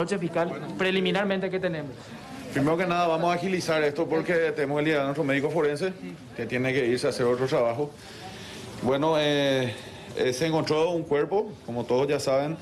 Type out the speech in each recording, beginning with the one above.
fiscal, preliminarmente, ¿qué tenemos? Primero que nada vamos a agilizar esto porque tenemos el día de nuestro médico forense que tiene que irse a hacer otro trabajo. Bueno, se encontró un cuerpo, como todos ya saben.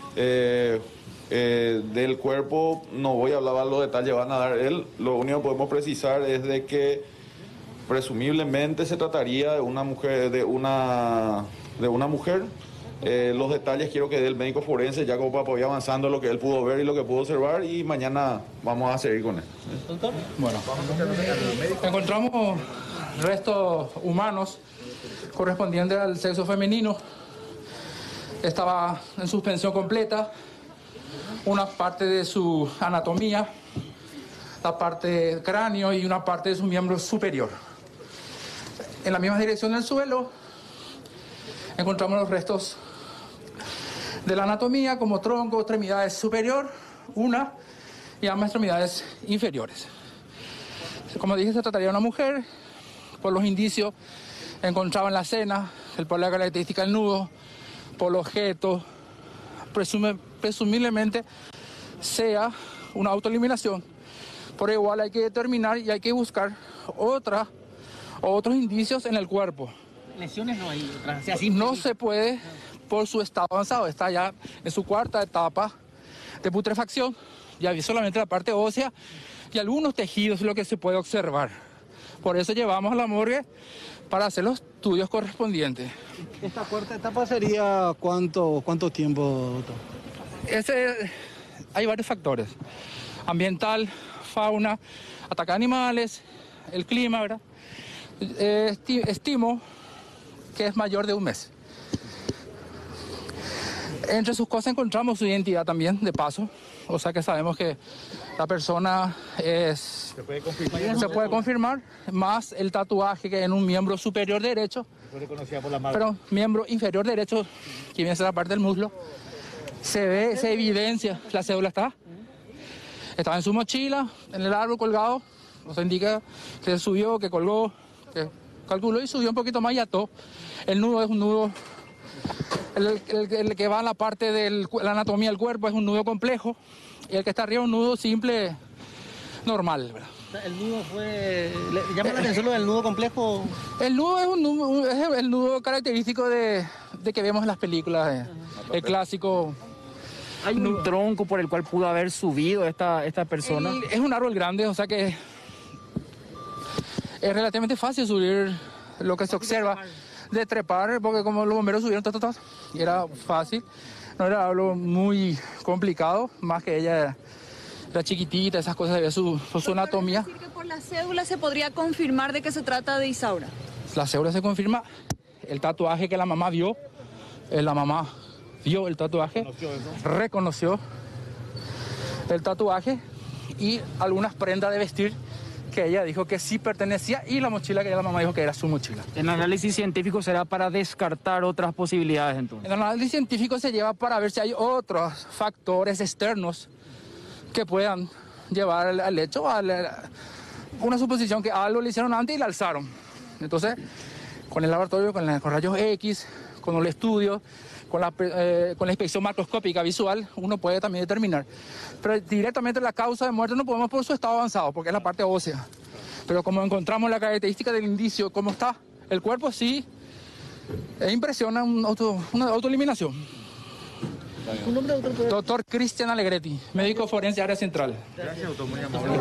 Del cuerpo no voy a hablar los detalles, van a dar él. Lo único que podemos precisar es de que presumiblemente se trataría de una mujer, de una mujer. Los detalles quiero que dé el médico forense, ya como para ir avanzando lo que él pudo ver y lo que pudo observar, y mañana vamos a seguir con él. Bueno, encontramos restos humanos correspondientes al sexo femenino. Estaba en suspensión completa, una parte de su anatomía, la parte del cráneo y una parte de su miembro superior. En la misma dirección del suelo encontramos los restos de la anatomía como tronco, extremidades superior, una, y ambas extremidades inferiores. Como dije, se trataría de una mujer. Por los indicios encontraba en la escena, por la característica del nudo, por los objetos, presumiblemente sea una autoeliminación. Por igual hay que determinar y hay que buscar otros indicios en el cuerpo. Lesiones no hay, no se puede por su estado avanzado, está ya en su cuarta etapa de putrefacción, ya vi solamente la parte ósea y algunos tejidos, lo que se puede observar. Por eso llevamos a la morgue para hacer los estudios correspondientes. ¿Esta cuarta etapa sería cuánto tiempo, doctor? Hay varios factores: ambiental, fauna, ataque a animales, el clima, ¿verdad? Estimo que es mayor de un mes. Entre sus cosas encontramos su identidad también, de paso. O sea que sabemos que la persona se puede confirmar, más el tatuaje que en un miembro superior derecho, pero miembro inferior derecho, que viene a ser la parte del muslo, se evidencia, la cédula estaba en su mochila, en el árbol colgado, nos indica que subió, que colgó, que calculó y subió un poquito más y ató. El nudo es un nudo, el que va a la parte de la anatomía del cuerpo es un nudo complejo, y el que está arriba es un nudo simple, normal, ¿verdad? ¿El nudo fue...? ¿Le llama la atención lo del nudo complejo? El nudo es el nudo característico de que vemos en las películas, el clásico. ¿Hay un tronco por el cual pudo haber subido esta persona? Es un árbol grande, o sea que es relativamente fácil subir lo que se observa, de trepar, porque como los bomberos subieron, y era fácil, no era algo muy complicado, más que ella era chiquitita, esas cosas, había su anatomía. ¿Quiere decir que por la cédula se podría confirmar de que se trata de Isaura? La cédula se confirma, el tatuaje que la mamá vio, la mamá vio el tatuaje, reconoció el tatuaje y algunas prendas de vestir que ella dijo que sí pertenecía, y la mochila que la mamá dijo que era su mochila. ¿El análisis científico será para descartar otras posibilidades entonces? El análisis científico se lleva para ver si hay otros factores externos que puedan llevar al hecho, una suposición que algo le hicieron antes y la alzaron. Entonces, con el laboratorio, con rayos X, con el estudio, con la inspección macroscópica visual, uno puede también determinar. Pero directamente la causa de muerte no podemos por su estado avanzado, porque es la parte ósea. Pero como encontramos la característica del indicio, cómo está el cuerpo, sí impresiona una autoeliminación. ¿Un nombre, doctor? Doctor Cristian Alegretti, médico forense área central. Gracias, doctor, muy amable.